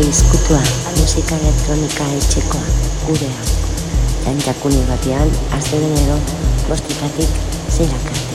izkutua, musika elektronika etxekoa, gurea. Dantzakuni batean, astelenero, 5:00 6:00 arte.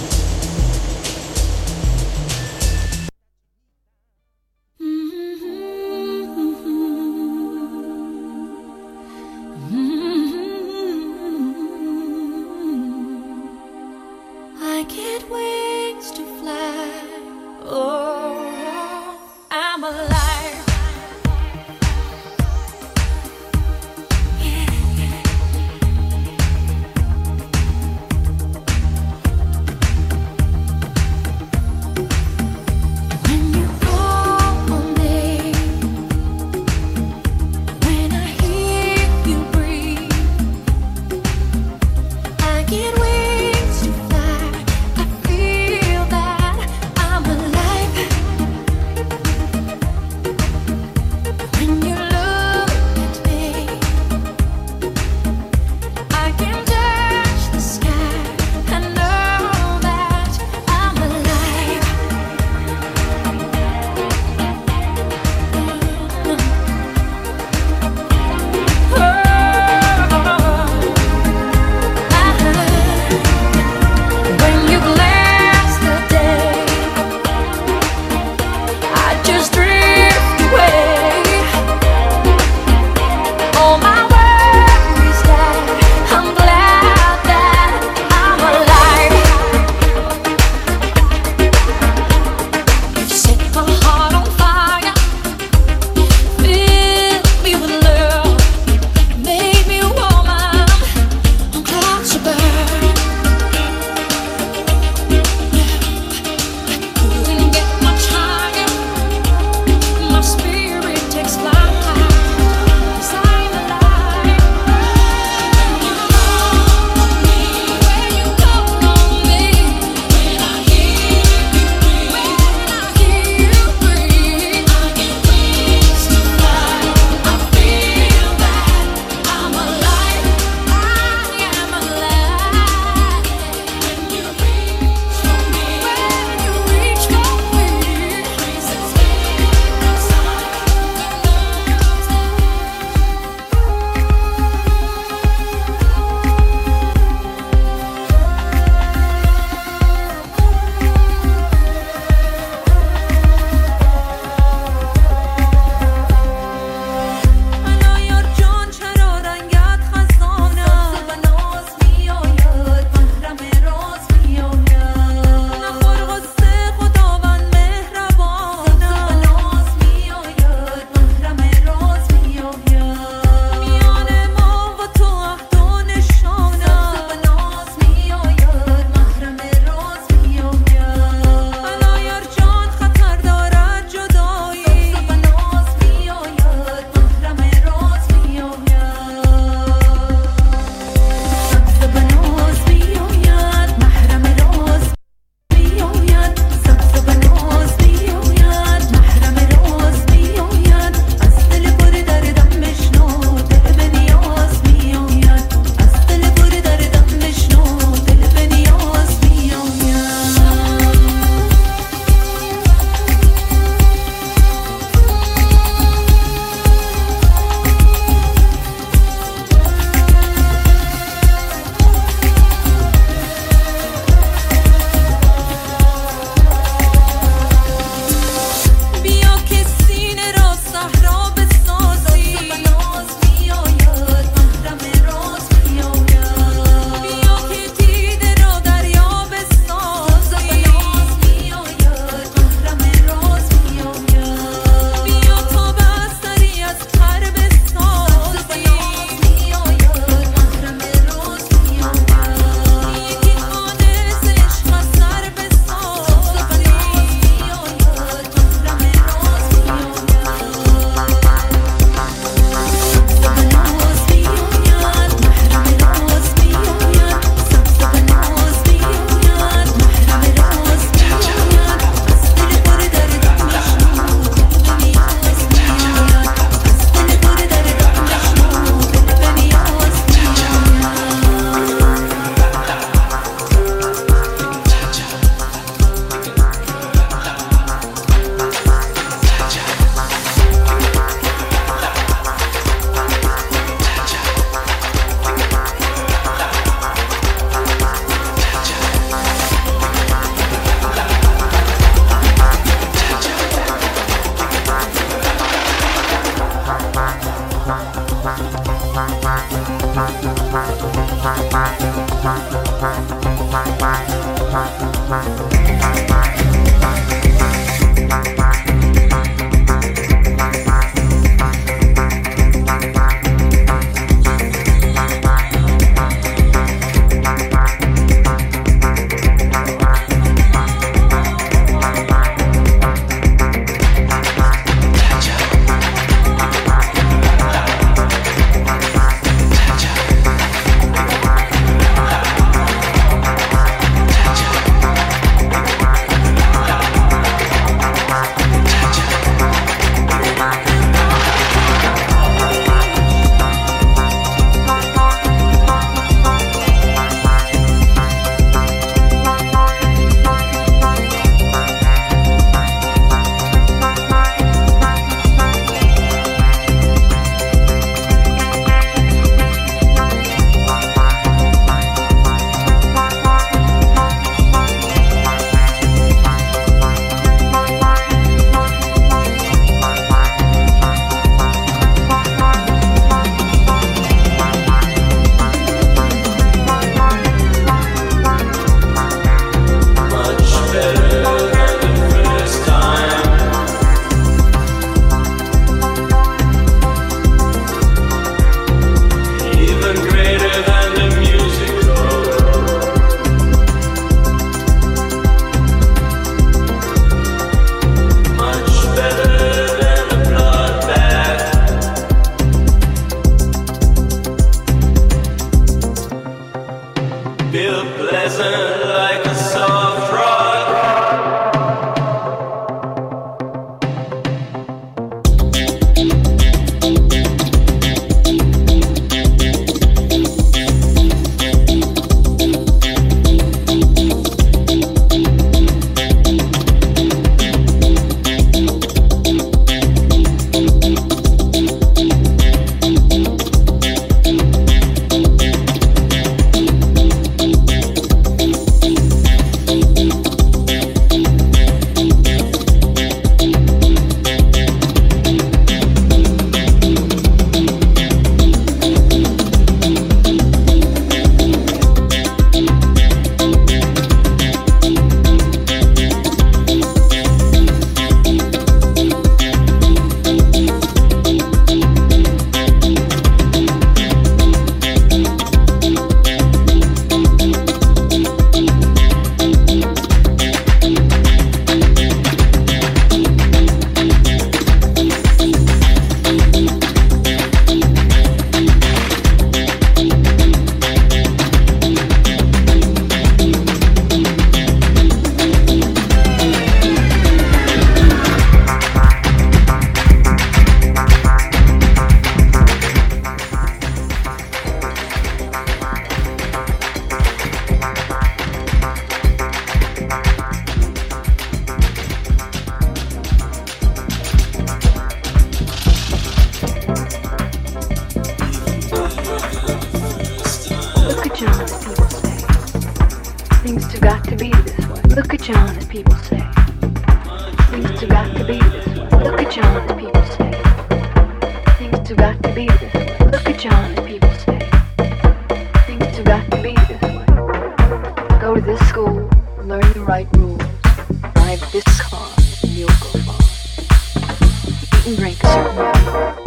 got to be this way. Look at John, as people say. Things have got to be this way. Look at John, as people say. Things have got to be this way. Look at John, as people say. Things have got to be this way. Go to this school, learn the right rules. Drive this car, and you'll go far. Eat and drink a certain way.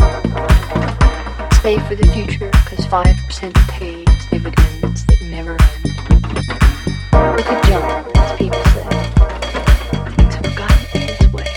Save for the future, cause 5% pays dividends that never end. Look at John, as people say. Things have got to be this way.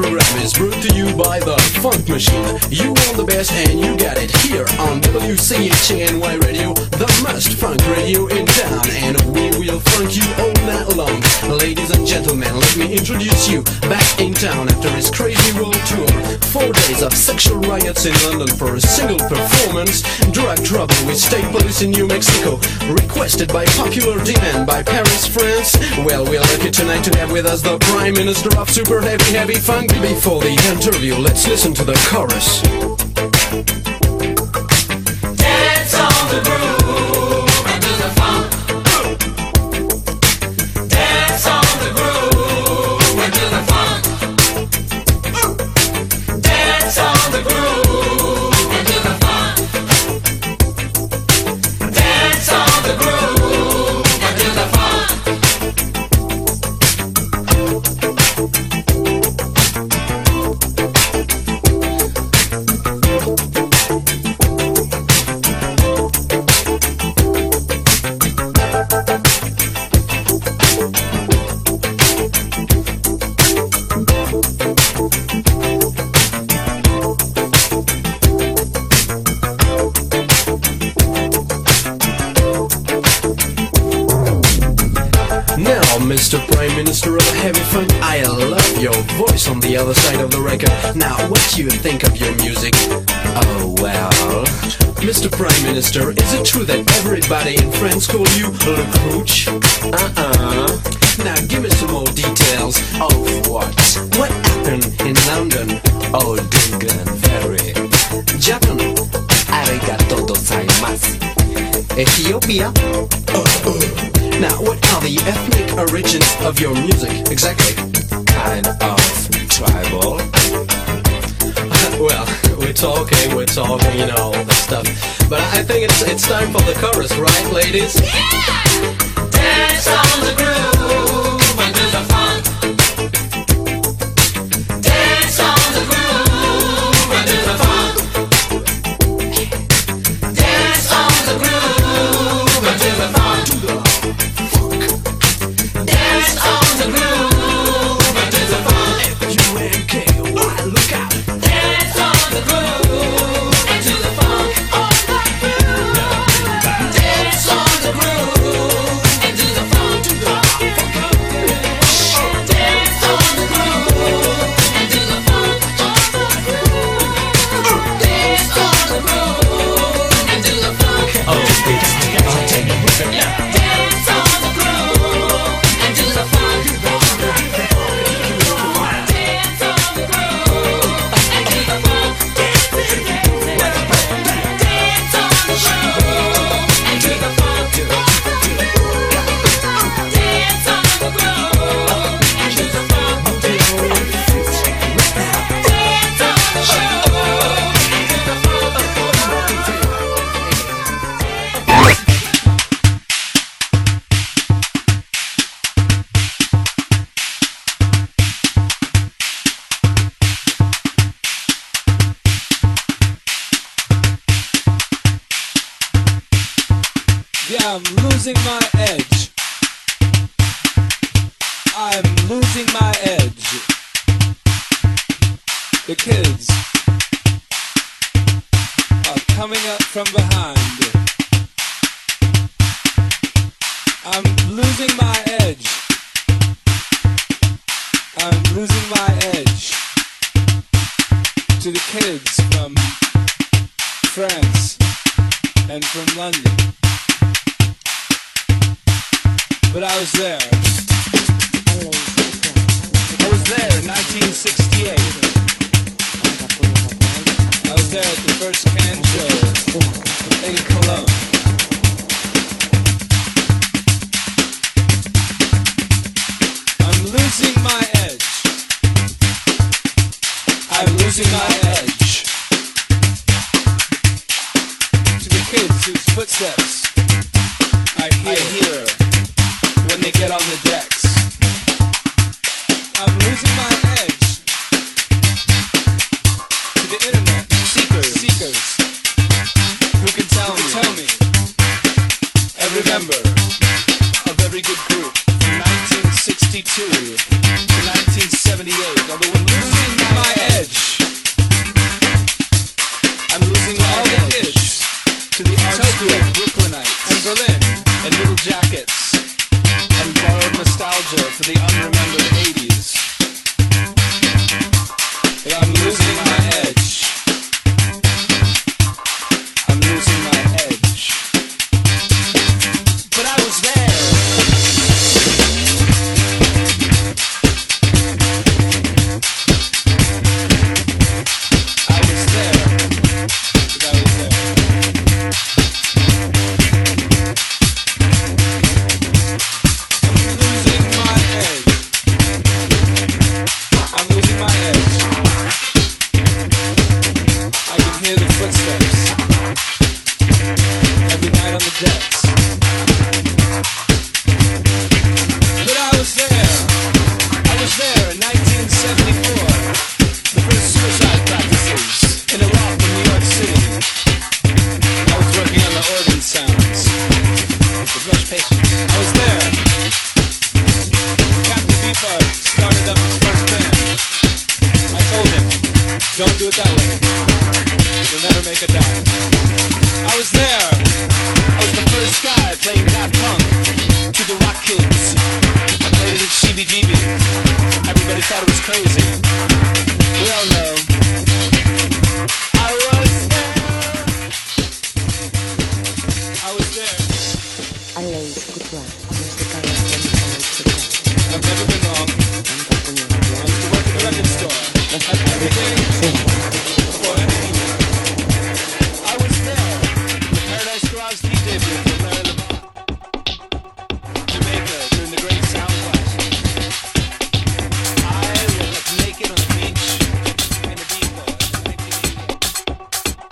program is brought to you by the Funk Machine. You want the best and you got it here on WCHNY Radio, the most funk radio in town. And we will funk you all night long. Ladies and gentlemen, let me introduce you back in town after his crazy world tour. 4 days of sexual riots in London for a single performance. Drug trouble with state police in New Mexico, requested by popular demand by Paris, France. Well, we're lucky tonight to have with us the Prime Minister of Super Heavy Funk. Before the interview, let's listen to the chorus. Dance on the groove and do the funk. Dance on the groove and do the funk. Dance on the groove and do the funk. Dance on the groove and do the funk. Mr. Prime Minister of Heavy Funk, I love your voice on the other side of the record. Now, what do you think of your music? Oh, well... Mr. Prime Minister, is it true that everybody in France call you Le Crouch? Now, give me some more details. Of what? What happened in London? Oh, Dungan, very. Japan? Arigato gozaimasu. Ethiopia? Now, what are the ethnic origins of your music, exactly? Kind of tribal. Well, we're talking, you know, all that stuff. But I think it's time for the chorus, right, ladies? Yeah! Dance on the groove and do the funk. Dance on the groove and do the funk. Dance on the groove and do the funk. Dance on the groove and do the funk. F-U-N-K-Y, look out. Dance on the groove and do the funk. Dance on the groove and do the funk. Dance on the groove and do the funk. Dance on the groove and do the funk. Dance on the groove and do the funk. Dance on the groove and do the funk. Yeah, I'm losing my edge. I'm losing my edge. The kids are coming up from behind. I'm losing my edge. I'm losing my edge to the kids from France and from London. But I was there. I was there in 1968. I was there at the first Cannes show in Cologne. I'm losing my edge. I'm losing my edge to the kids whose footsteps I hear when they get on the decks. I'm losing my edge to the internet seekers who can tell me every member of every good group from 1962 to 1978. Although I'm losing Don't do it that way. You'll never make a dime. I was there. I was the first guy playing Daft Punk to the Rock Kids. I played it at CBGB. Everybody thought it was crazy. We all know. I was there. I was there. Aleix Kutua, música electrónica de Chico. I've never been wrong. I used to work in the record store. Every day. For any evening. I was there. The Paradise Garage DJ booth with Larry Levant. Jamaica during the Great Sound Clash. I woke up naked on the beach in Ibiza in 1980.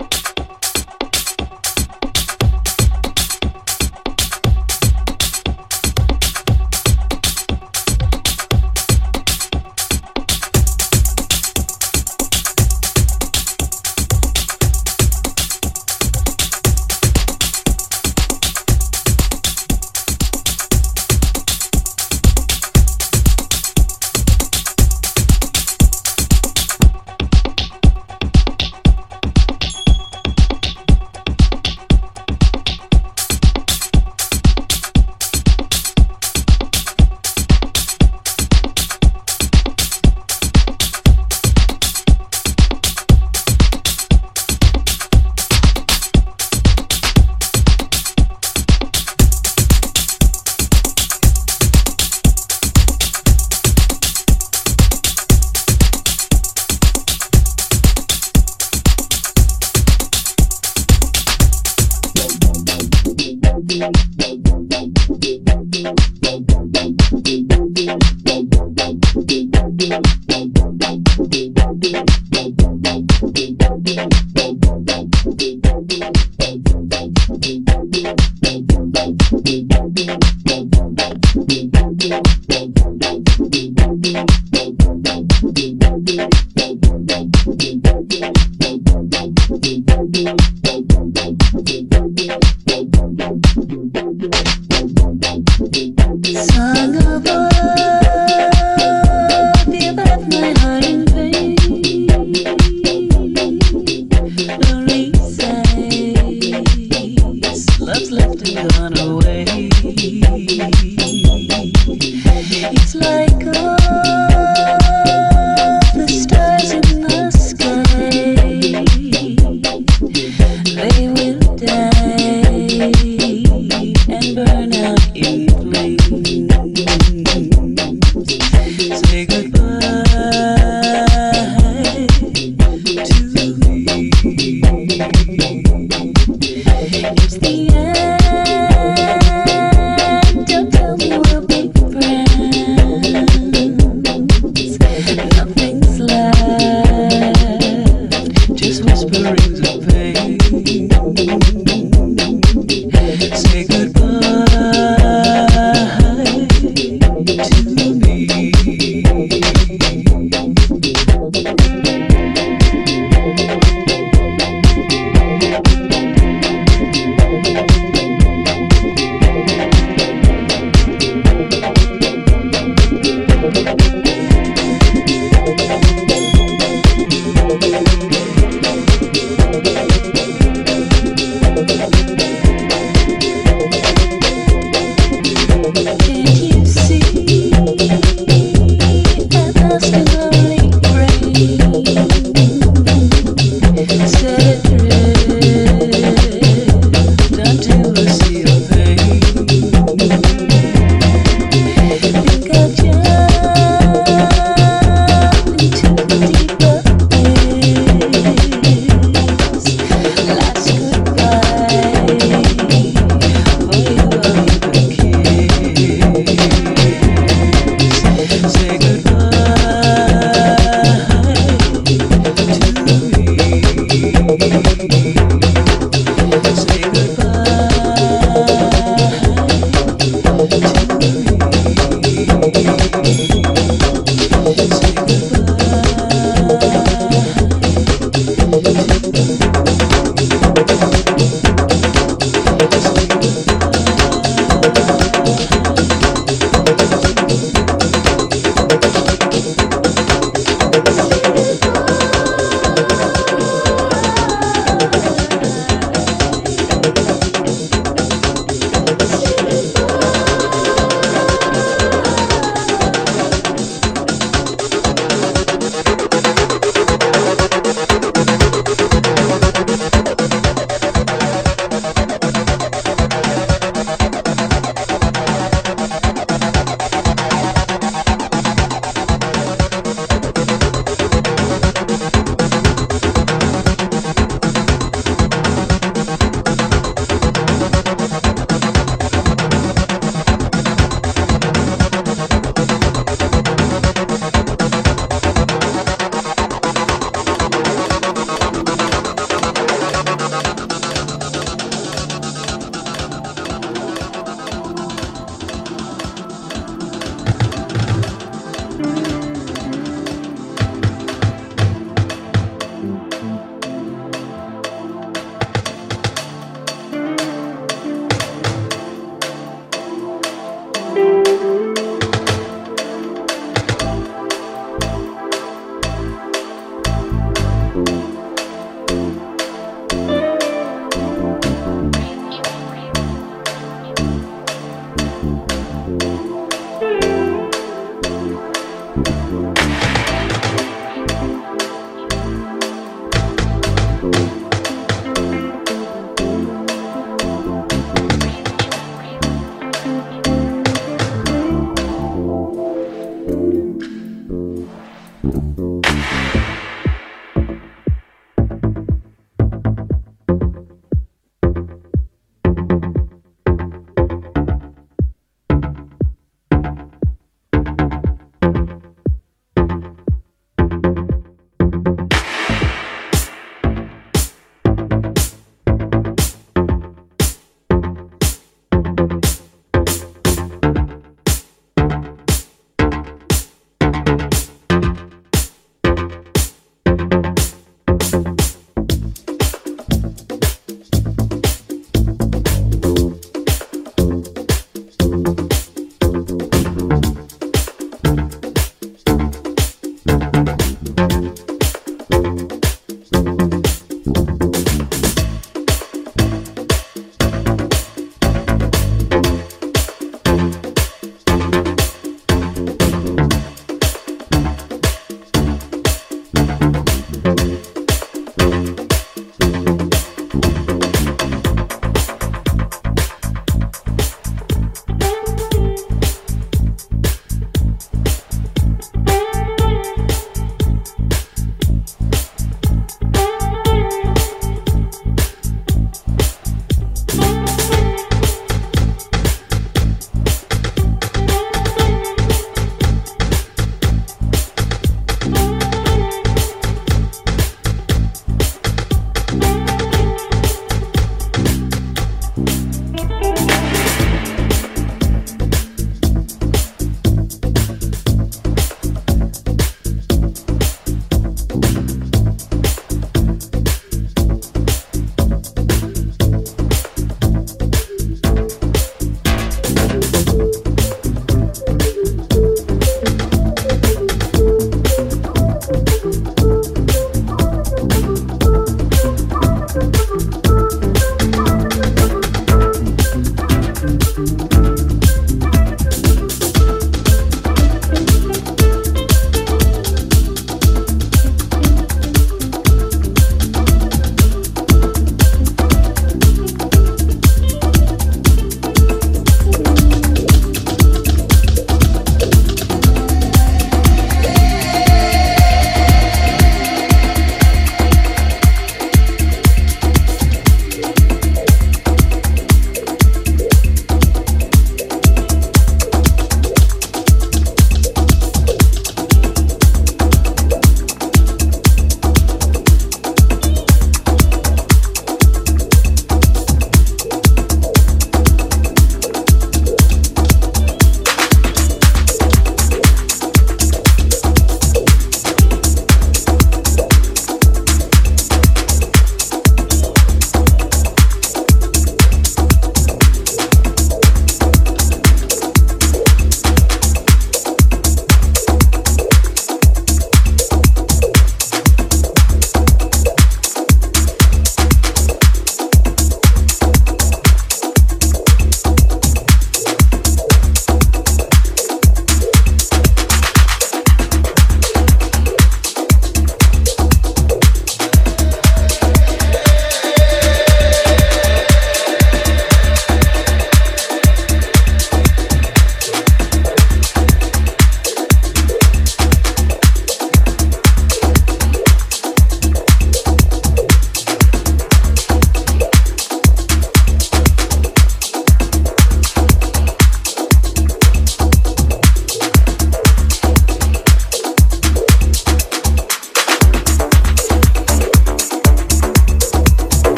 Song of love, you left my heart in pain. Lonely sighs, love's left and gone away. It's like all the stars in the sky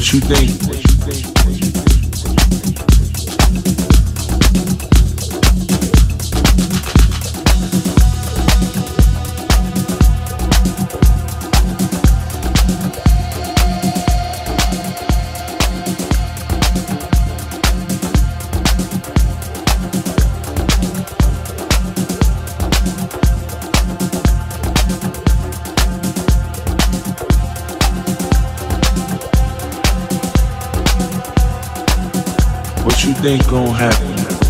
What you think? What you think gon' happen?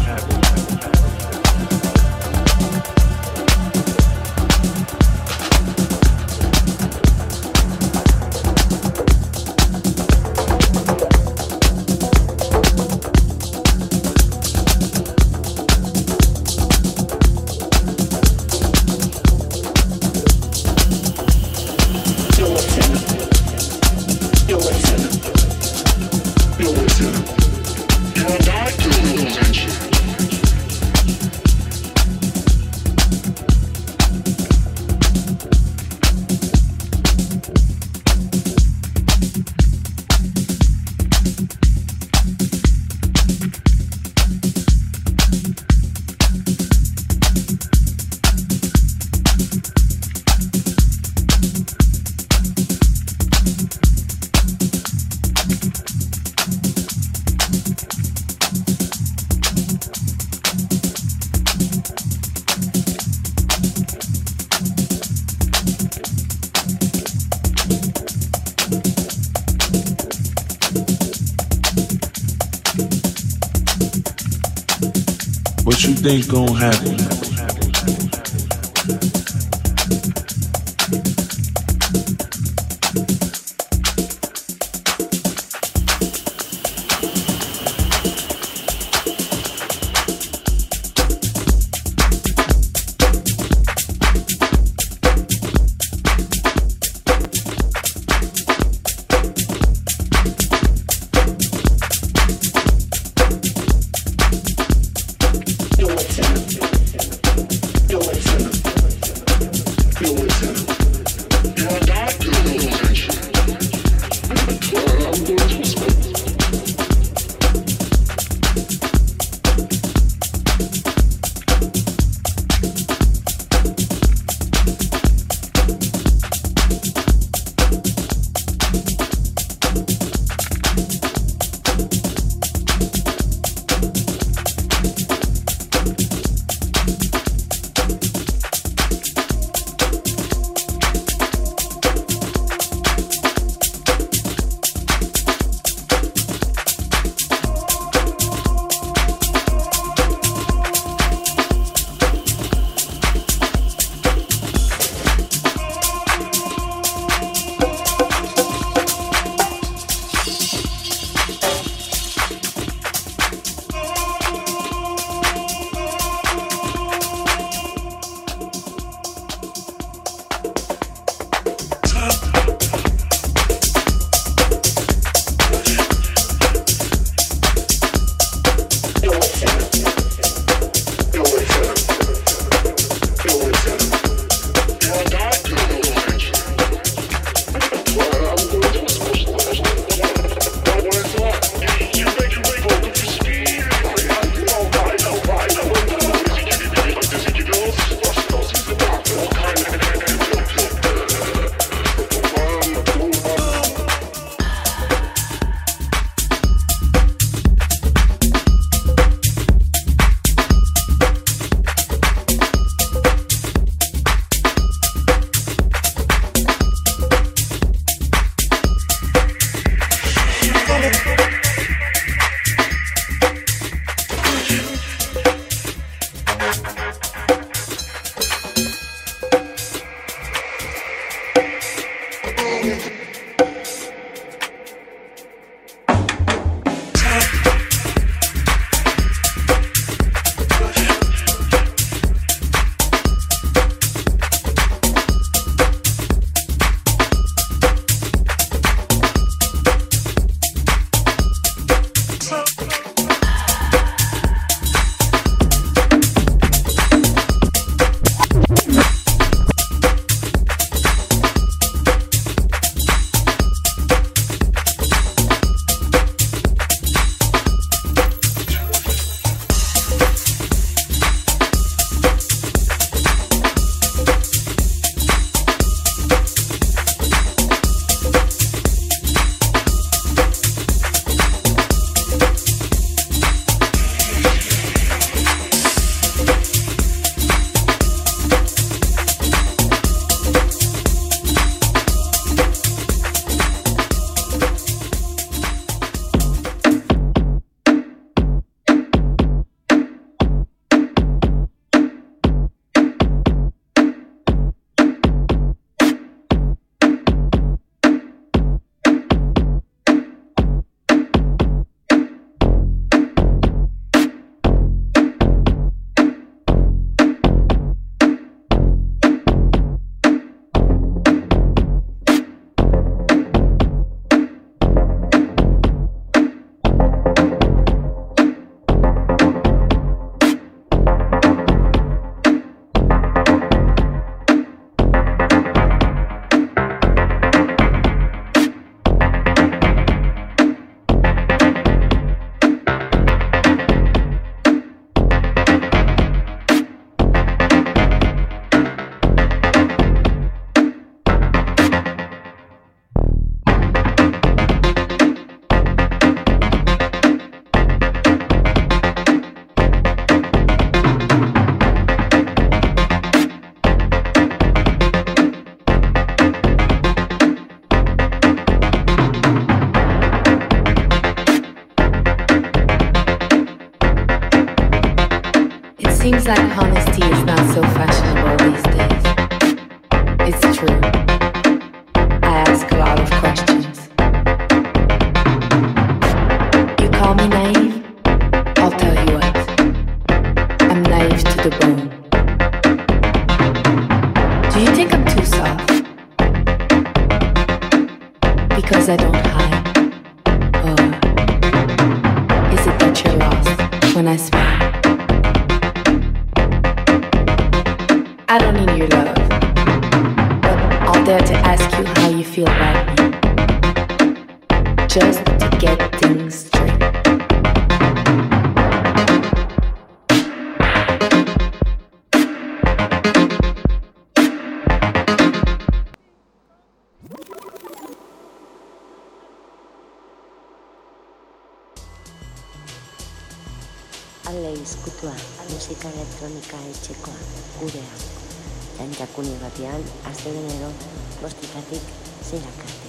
What you think gon' happen? Seems like honesty is not so fashionable these days. It's true. I ask a lot of questions. You call me naive? I'll tell you what. I'm naive to the bone. Do you think I'm too soft? Because I don't hide? Or is it that you're lost when I smile? I don't need your love, but I'll dare to ask you how you feel about me, just to get things straight. Alei izkutua, musika elektronika etxekoa, gurea. Dantzakun irratian, astelenero, 5:00 6:00 arte.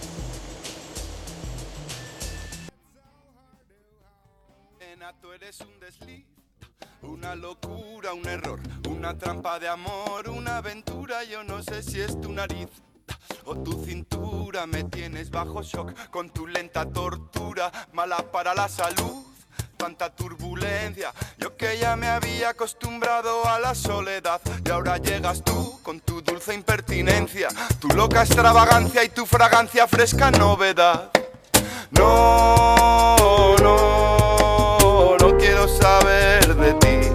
Tú eres un desliz, una locura, un error, una trampa de amor, una aventura. Yo no sé si es tu nariz o tu cintura. Me tienes bajo shock con tu lenta tortura, mala para la salud. Tanta turbulencia, yo que ya me había acostumbrado a la soledad, y ahora llegas tú con tu dulce impertinencia, tu loca extravagancia y tu fragancia fresca novedad. No, no, no quiero saber de ti.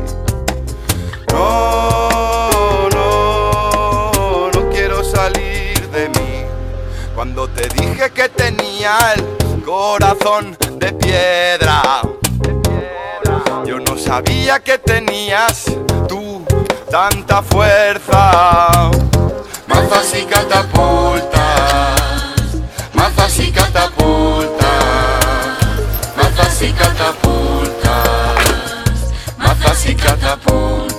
No, no, no quiero salir de mí. Cuando te dije que tenía el corazón de piedra, yo no sabía que tenías tú tanta fuerza. Mazas y catapultas, mazas y catapultas, mazas y catapultas, mazas y catapultas.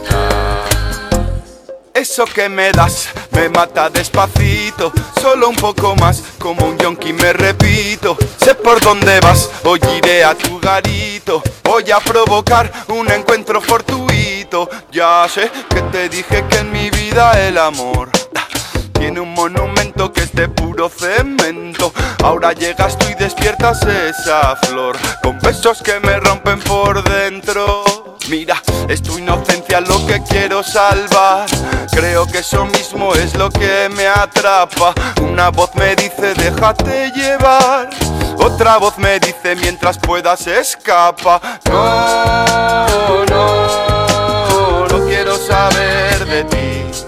Eso que me das me mata despacito, solo un poco más, como un yonki me repito. Sé por dónde vas, hoy iré a tu garito, voy a provocar un encuentro fortuito. Ya sé que te dije que en mi vida el amor tiene un monumento que es de puro cemento. Ahora llegas tú y despiertas esa flor, con besos que me rompen por dentro. Mira, es tu inocencia lo que quiero salvar. Creo que eso mismo es lo que me atrapa. Una voz me dice déjate llevar, otra voz me dice mientras puedas escapa. No, no, no quiero saber de ti.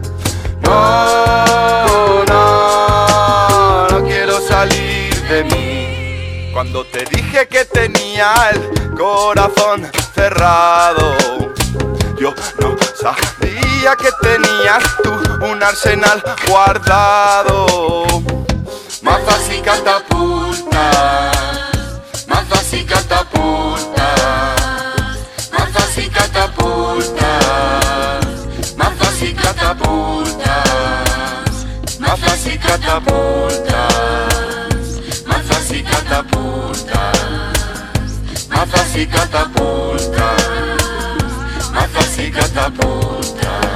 No, no, no quiero salir de mí. Cuando te dije que tenía el corazón cerrado, yo no sabía que tenías tú un arsenal guardado. Mazas y catapultas, mazas y catapultas, mazas y catapultas, mazas y catapultas, mazas y catapultas, mazas y catapultas, mazas y catapultas, mazas y catapultas.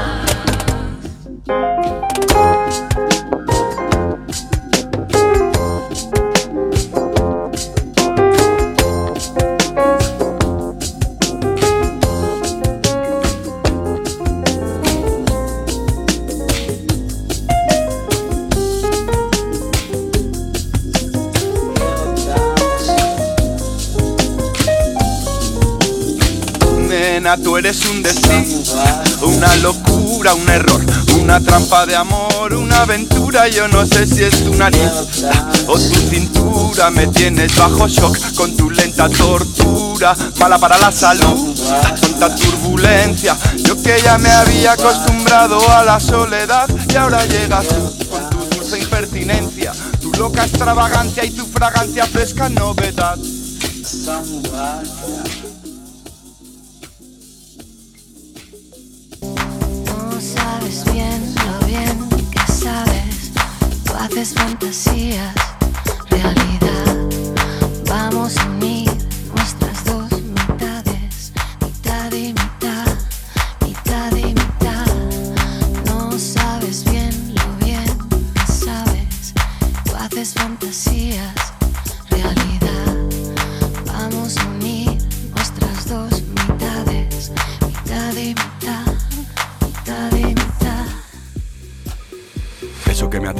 Tú eres un desliz, una locura, un error, una trampa de amor, una aventura. Yo no sé si es tu nariz o tu cintura. Me tienes bajo shock con tu lenta tortura, mala para la salud, tanta turbulencia. Yo que ya me había acostumbrado a la soledad, y ahora llegas tú con tu dulce impertinencia, tu loca extravagancia y tu fragancia fresca novedad. Sabes bien lo bien que sabes, tú haces fantasías, realidad. Vamos a unir nuestras dos mitades, mitad y mitad.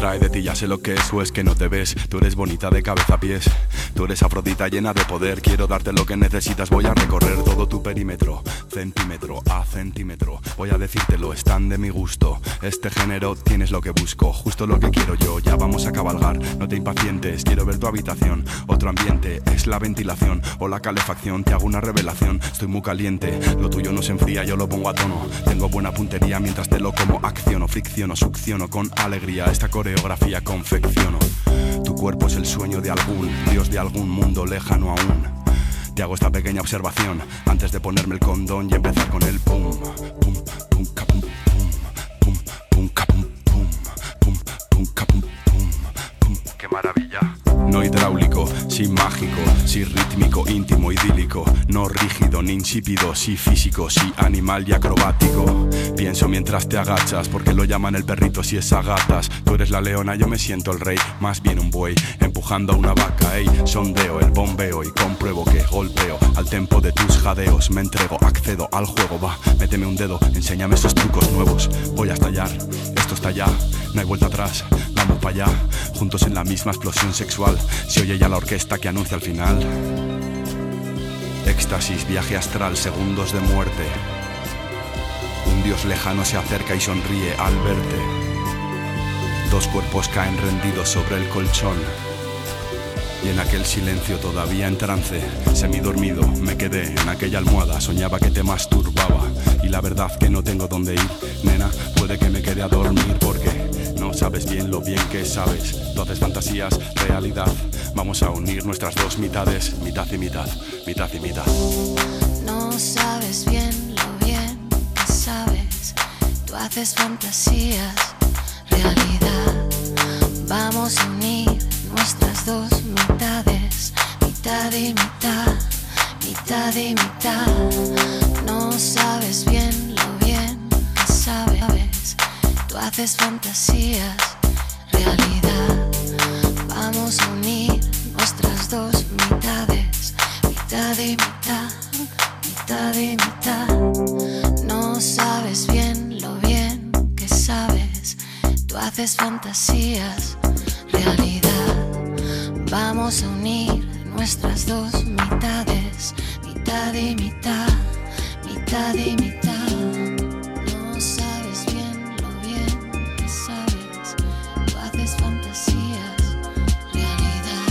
atrae de ti, ya sé lo que es o es que no te ves. Tú eres bonita de cabeza a pies, tú eres Afrodita llena de poder. Quiero darte lo que necesitas, voy a recorrer todo tu perímetro, centímetro a centímetro. Voy a decírtelo, están de mi gusto. Este género tienes lo que busco, justo lo que quiero yo. Ya vamos a cabalgar, no te impacientes. Quiero ver tu habitación, otro ambiente. Es la ventilación o la calefacción, te hago una revelación. Estoy muy caliente, lo tuyo no se enfría, yo lo pongo a tono. Tengo buena puntería mientras te lo como. Acciono, fricciono, succiono con alegría. Esta coreografía confecciono. Tu cuerpo es el sueño de algún dios de algún mundo lejano aún. Te hago esta pequeña observación antes de ponerme el condón y empezar con el pum, pum, pum, capum, pum, pum, pum, capum, pum, pum, pum, capum, pum, pum. ¡Qué maravilla! No hidráulico, sí mágico, sí rítmico, íntimo, idílico. No rígido ni insípido, sí físico, sí animal y acrobático. Pienso mientras te agachas, porque lo llaman el perrito si es a gatas. Tú eres la leona, yo me siento el rey, más bien un buey, empujando a una vaca. Ey, sondeo el bombeo y compruebo que golpeo al tempo de tus jadeos. Me entrego, accedo al juego, va, méteme un dedo, enséñame esos trucos nuevos. Voy a estallar, esto está ya, no hay vuelta atrás, vamos para allá. Juntos en la misma explosión sexual, se oye ya la orquesta que anuncia el final. Éxtasis, viaje astral, segundos de muerte. Un dios lejano se acerca y sonríe al verte. Dos cuerpos caen rendidos sobre el colchón. Y en aquel silencio todavía en trance, semidormido, me quedé en aquella almohada. Soñaba que te masturbaba y la verdad que no tengo dónde ir. Nena, puede que me quede a dormir porque no sabes bien lo bien que sabes. Tú haces fantasías, realidad. Vamos a unir nuestras dos mitades, mitad y mitad, mitad y mitad. No sabes bien lo bien que sabes. Tú haces fantasías, realidad. Vamos a unir nuestras dos mitades, mitad y mitad, mitad y mitad. No sabes bien lo bien que sabes. Tú haces fantasías, realidad. Vamos a unir nuestras dos mitades, mitad y mitad, mitad y mitad. No sabes bien lo bien que sabes. Tú haces fantasías, realidad. Vamos a unir nuestras dos mitades, mitad y mitad, mitad y mitad. No sabes bien lo bien que sabes. Tú haces fantasías, realidad.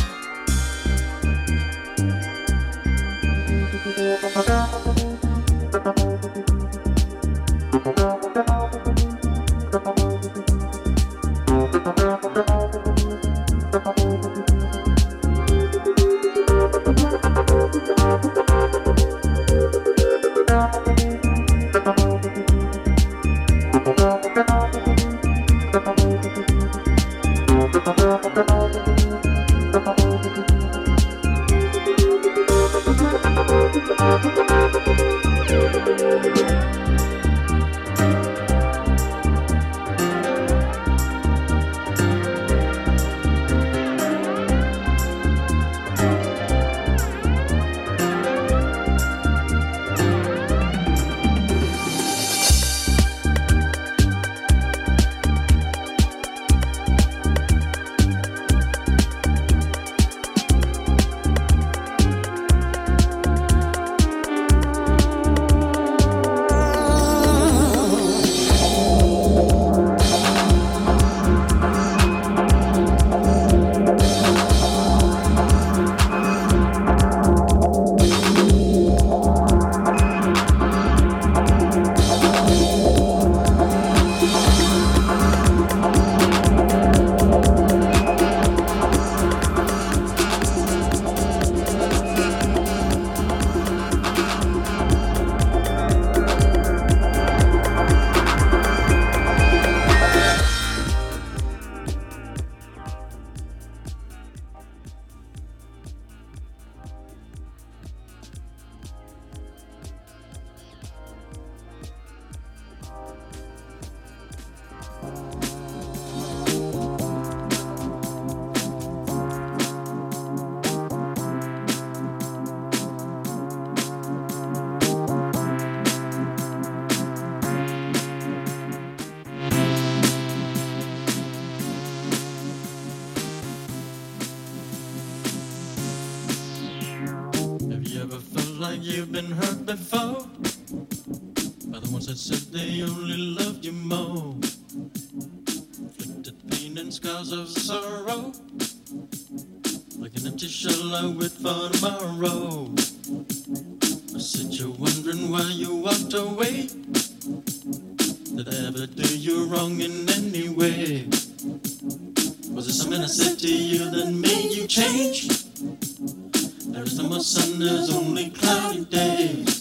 you've been hurt before by the ones that said they only loved you more. Inflicted pain and scars of sorrow, like an empty shell I wait for tomorrow. I said you're wondering why you walked away. Did I ever do you wrong in any way? Was it something I said to you that made you change? There is no more sun, there's only cloudy days.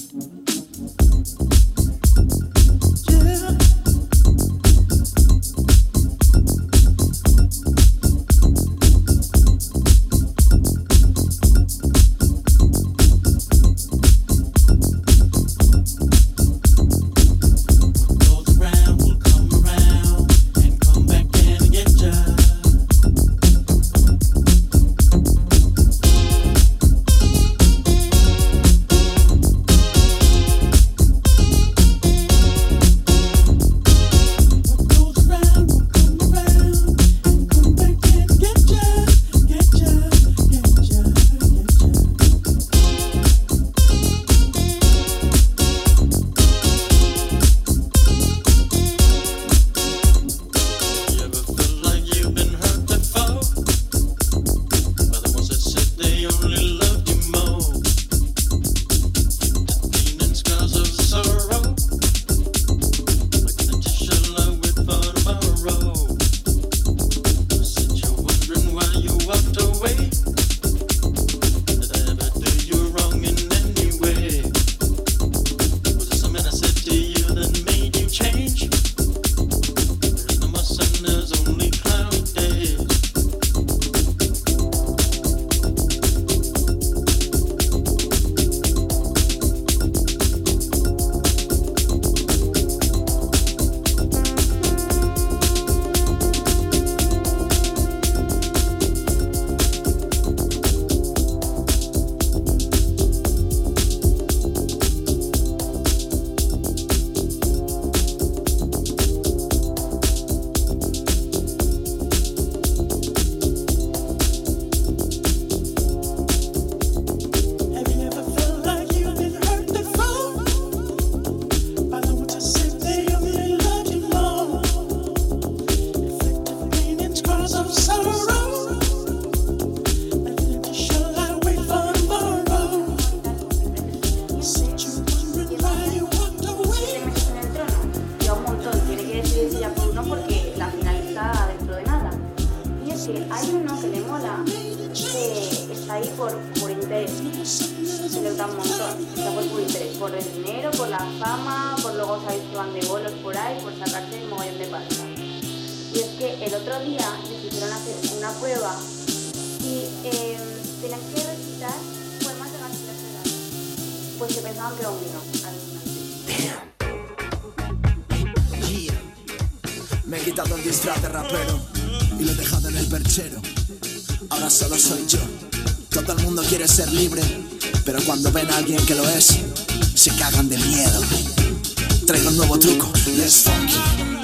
Me he quitado el disfraz de rapero y lo he dejado en el perchero. Ahora solo soy yo. Todo el mundo quiere ser libre, pero cuando ven a alguien que lo es, se cagan de miedo. Traigo un nuevo truco y es funky.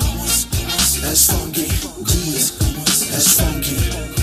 Es funky, yeah. Es funky.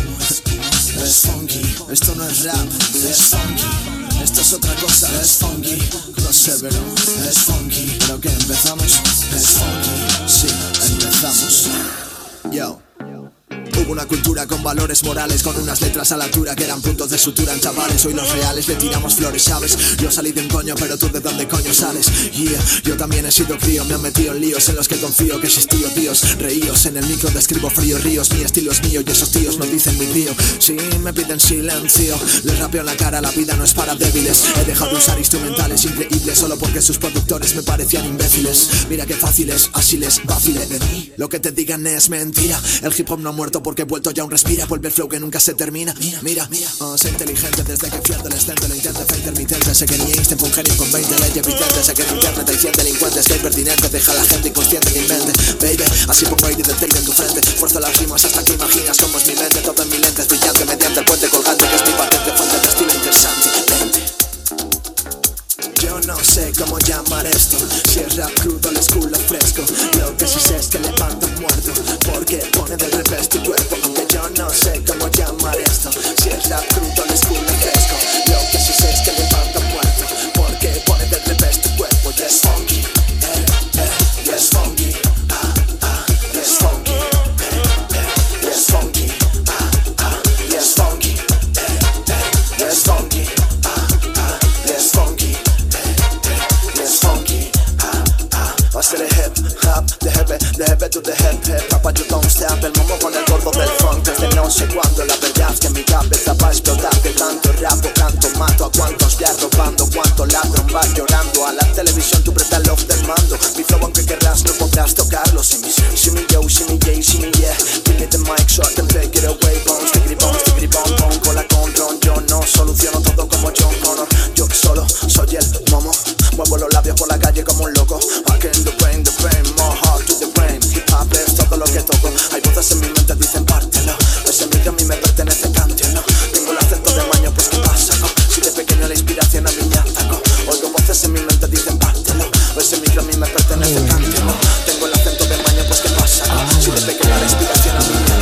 Es funky. Esto no es rap, es funky. Esto es otra cosa, es funky. No sé, pero es funky. Pero que empezamos, es funky. Sí, empezamos. Yo. Hubo una cultura con valores morales, con unas letras a la altura que eran puntos de sutura en chavales. Hoy los reales le tiramos flores, ¿sabes? Yo salí de un coño, pero tú de dónde coño sales. Yeah, yo también he sido crío, me han metido en líos en los que confío que existió tíos. Reíos en el micro, describo fríos ríos. Mi estilo es mío y esos tíos no dicen mi tío. Sí, me piden silencio, les rapeo en la cara, la vida no es para débiles. He dejado de usar instrumentales increíbles solo porque sus productores me parecían imbéciles. Mira qué fácil es, así les vacile de mí. Lo que te digan es mentira, el hip hop no ha muerto porque he vuelto ya un respira. Vuelve el flow que nunca se termina. Mira, sé inteligente desde que fui adolescente. Lo intento, fe intermitente. Sé que ni Einstein fue un genio con 20 leyes evidentes. Sé que en internet hay 100 delincuentes. Que es pertinente, deja a la gente inconsciente que invente. Baby, así pongo aire de tape en tu frente. Fuerzo las rimas hasta que imaginas cómo es mi mente. Todo en mi lente es brillante mediante el puente colgante que es mi patente. Fuente de estilo interesante. Yo no sé cómo llamar esto, si es rap crudo, el culo fresco. Lo que sí sé es que levanta un muerto, porque pone del revés tu cuerpo. Aunque yo no sé cómo llamar esto, si es rap crudo, el culo fresco. Lo que sí sé es que levanta un muerto, porque the heavy to the head. Papa, you don't stop, el momo con el gordo del funk. Desde no sé cuándo, la verdad es que mi cabeza va a explotar. De tanto rapo, canto, mato a cuantos ya robando. Cuánto ladrón vas llorando. A la televisión tú presta el off del mando. Mi flow aunque querrás no podrás tocarlo. See me yo, see me yeah, see me yeah. Give me the mic so I can take it away. Bones, tickety bone, bone. Cola con ron, yo no soluciono todo como John Connor. Yo solo soy el momo. Muevo los labios por la calle como un loco. I can the brain, more heart to the brain. Hip hop es todo lo que toco. Hay voces en mi mente dicen pártelo. Ese micro a mí me pertenece, cántelo. Tengo el acento de maño, pues qué pasa, no? Si de pequeño la inspiración a mí me atacó. Oigo voces en mi mente dicen pártelo. Ese micro a mí me pertenece, cántelo. Tengo el acento de maño, pues qué pasa, no? Si de pequeño la inspiración a mí me atacó.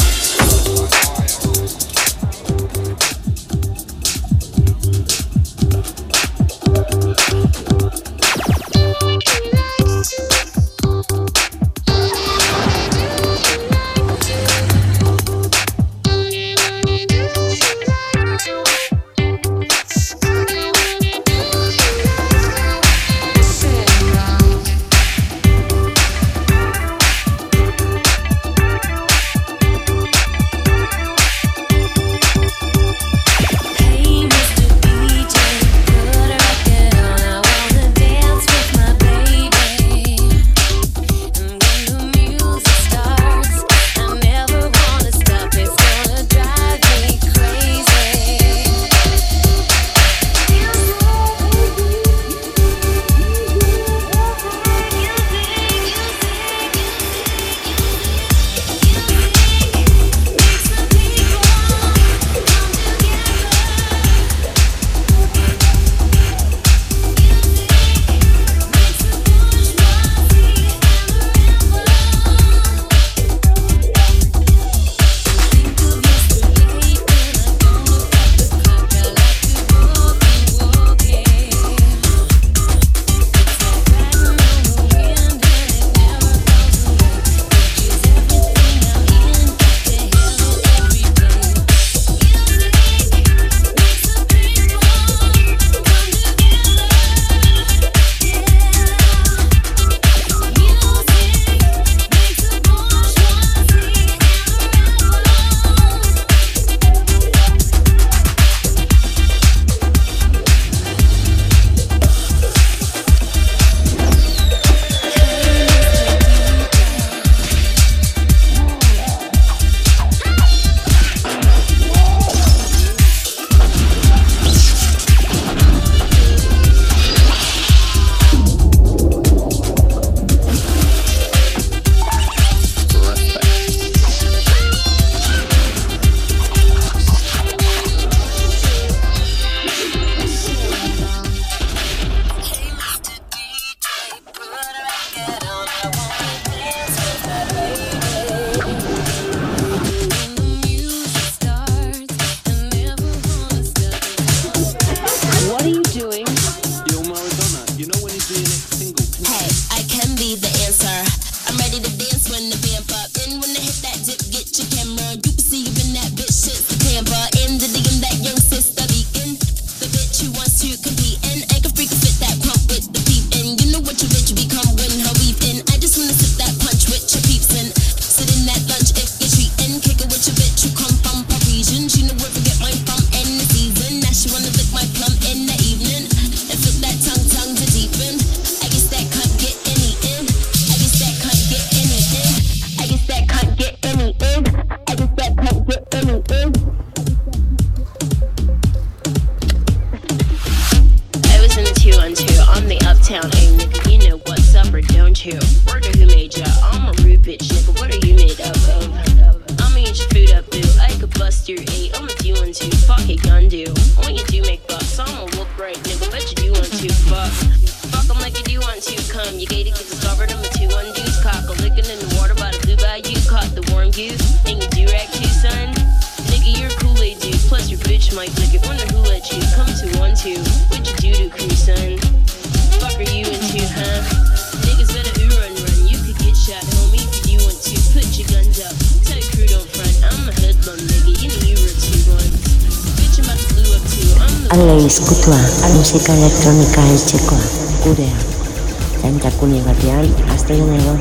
Alde izkutua, musika elektronika heltzekoa, gurea. Zaintak unigarrian, astelunero,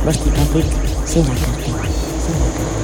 bostikatik sinakartu.